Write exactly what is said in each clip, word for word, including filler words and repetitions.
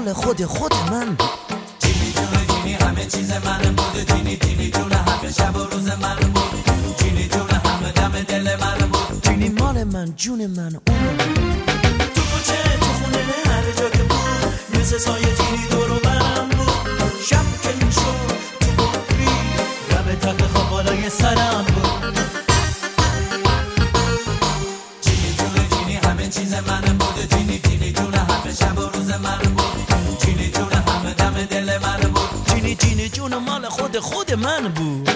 مال خود خود من بود. جینی جون جینی همه چیز من بود. جینی جینی جون همه شب و روز من بود. جینی جون همه دم دل من بود. جینی مال من، جون من، اون من. تو کوچه تو خونه هر جا که بود مثل سایه جینی دور و برم بود. شب که میشد تو بکری لب تخت خواب بالای سرم بود. جینی جون جینی همه چیز من بود. جینی جینی جون همه شب و روز من بود. جینی جون همه دم دل من بود. جینی جینی جون مال خود خود من بود.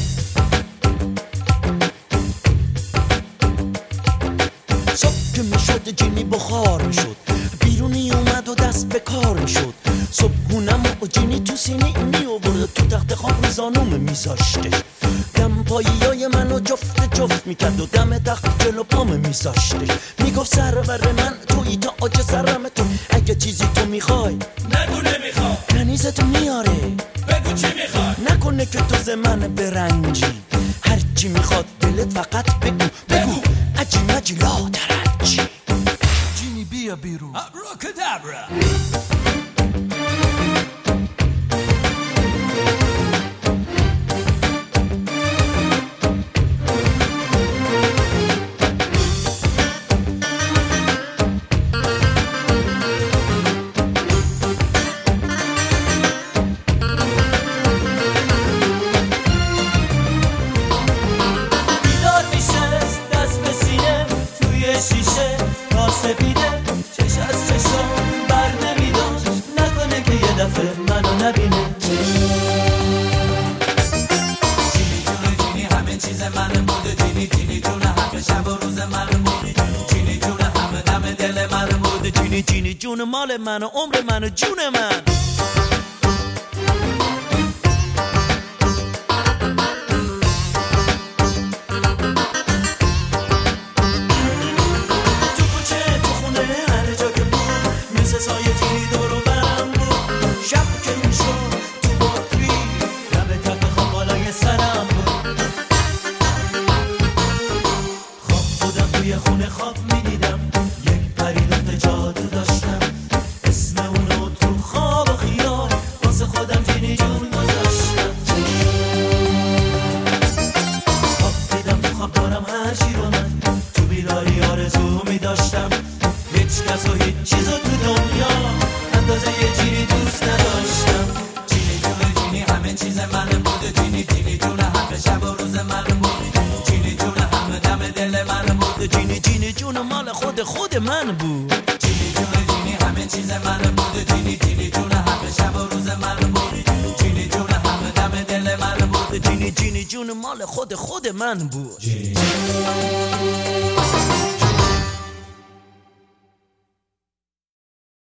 صبح که میشد جینی بخار میشد، بیرونی اومد و دست به کار میشد. صبحونم و جینی تو سینی می آورد، تو تخت خواب زانوم میذاشتش. دم پاییای منو جفت جفت میکرد و دم تخت جلو پام میذاشتش. میگفت سرور من توی تا آج سرم تو، اگه چیزی تو میخوای نگو نمیخوام، کنیزت میاره بگو چی میخوای. نکنه که تو ز من برنجی، هر چی میخواد دلت فقط بگو بگو اجی مجی لا ترجی. جینی بیا بیرون ابراکادابرا. شیشه تا سپیده چش از چشم بر نمیداشت، نکنه که یه دفعه منو نبینه. جینی جون جینی همه چیز من بود. جینی جینی جون همه شب و روز من بود. جینی جون همه دم دل من بود. جینی جینی جون مال من و عمر من و جون من. سایه جینی دور و برم بود. شب که میشد تو بکری لب تخت خواب بالای سرم بود. خواب بودم توی خونه خواب میدیدم، یک پری دختر جادو داشتم. اسم اونو تو خواب و خیال واسه خودم جینی جون گذاشتم. خواب دیدم تو خواب دارم هر چی رو من تو بیداری آرزو میداشتم. هیچ کس و هیچ چیز تو دنیا اندازه یه جینی دوست نداشتم. جینی جون جینی همه چیز من بود. جینی جینی جون همه شب و روز من بود. جینی جون همه دم دل من بود. جینی جینی جون مال خود خود من بود. جینی جون جینی همه چیز من بود. جینی جینی جون همه شب و روز من بود. جینی جون همه دم دل من بود. جینی جینی جون مال خود خود من بود.